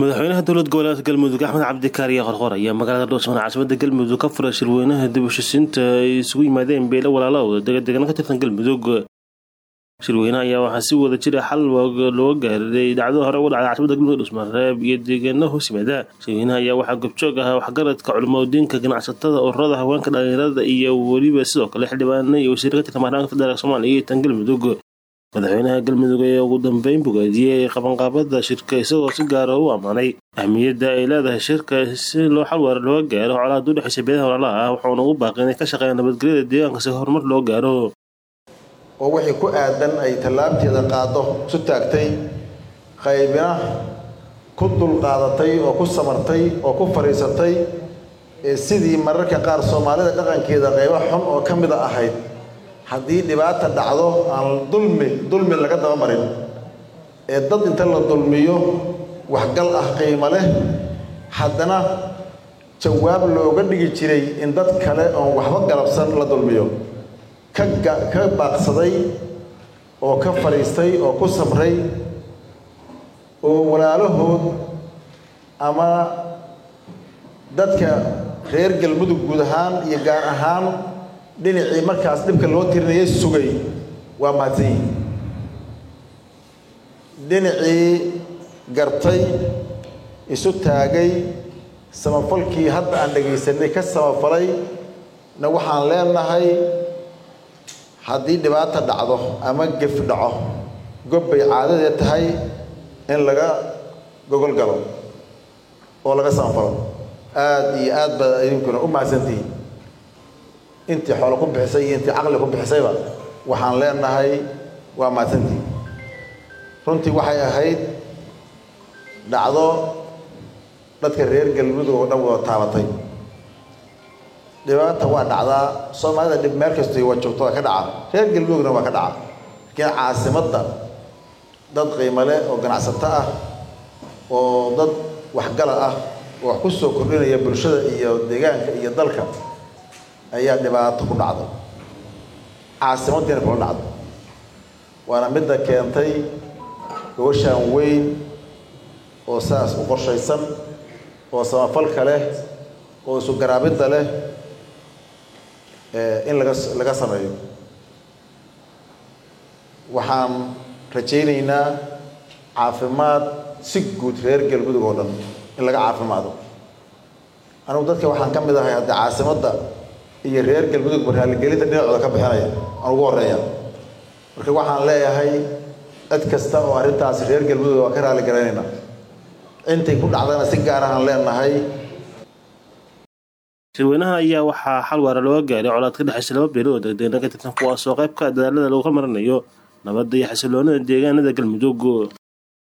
madaxweynaha dowlad goboleedka Galmudug Axmed Cabdi Kaariye Qorqor ayaa magaalada Dhuusamareeb caasimadda Galmudug ka furay shirweynaha dib u heshiisiinta ay isugu yimaadeen beelo walaalo deegaan ka tirsan Galmudug. Shirweynaha ayaa waxaa si wada jir ah xal loo gaaray dhacdo hore u dhacday caasimadda Galmudug Dhuusamareeb iyo deegaanada hoos yimaada. Shirweynaha ayaa waxaa goobjoog ah waxgaradka culimooyinka ganacsatada ururada haweenka dhalinyarada iyo waliba sidoo kale xildhibaano iyo wasiirka ka tirsan Baarlamaanka Federaalka Soomaaliya iyo tan Galmudug. madaxweynaha Galmudug ayaa ugu dambeyn bogaadiyay qabanqaabada shirka isagoo si gaar ah u amaanay ahmiyadda ay leedahay shirka si loo xal waara loo gaaro colaadda u dhaxaysa beelaha walaalaha ah wuxuuna ugu baaqay inay ka shaqeeyaan nabadgelyada deegaanka si horumar loo gaaro. oo wixii ku aadan ay tallaabteeda qaado isu taagtay qaybina ku dulqaadatay oo ku samartay oo ku fariisatay sidii mararka qaar Soomaalida dhaqankeeda qaybo xun oo ka mid ahayd haddii dhibaato dhacdo aan dulmi laga daba marin dad inta la dulmiyo wax gal ah qiimo leh haddana jawaab looga dhigi jiray in dad kale oo waxba galabsan la dulmiyo ka baaqsaday oo ka fariistay oo ku sabray oo walaalahood ama dadka reer Galmudug guud ahaan iyo gaar ahaan dhinacii markaas dhibka loo tirinayay sugay waa maatay dhinacii gartay isu taagay samafalkii hadda aan dhageysanay ka samafalay na waxaan leenahay haddii dhibaato dhacdo ama gef dhaco gobbay caadadeed tahay in laga gogol galo oo laga samafalo aad iyo aad baa idinkuna u mahadsantihiin intii xoolo ku bixisay iyo intii caqli ku bixisayba waxaan leenahay waa mahadsantihiin runtii waxay ahayd dhacdo dadka reer Galmudug oo dhan wada taabatay dhibaato waa dhacdaa Soomaalida dhib meel kasta ay joogto ka dhaca reer Galmudugna waa ka dhaca laakiin caasimadda dad qiimo leh oo ganacsato ah oo dad waxgala ah oo wax ku soo kordhinaya bulshada iyo deegaanka iyo dalka ayaa dhibaato ku dhacday caasimaddeena kula dhacday waana midda keentay goboshaan weyn oo saas u qorshaysan oo samafalka leh oo isu garaabidda leh in laga sameeyo waxaan rajaynaynaa caafimaad si guud reer Galmudug oo dhan in laga caafimaado anigu dadka waxaan ka mid ahay hadda caasimadda iyo reer Galmudug barnaamijgelinta dhinacooda ka bixinaya aan ugu horeeya marka waxaan leeyahay cid kasta oo arrintaas reer Galmudug waa ka raali garaynayna intay ku dhacdana si gaar ah aan leenahay. shirweynaha ayaa waxaa xal waara loo gaaray colaad ka dhaxaysa laba beelood oo deegaanka ka tirsan kuwaas oo qayb ka ah dadaalada lagu marinayo nabadda iyo xasilloonida deegaanada Galmudug.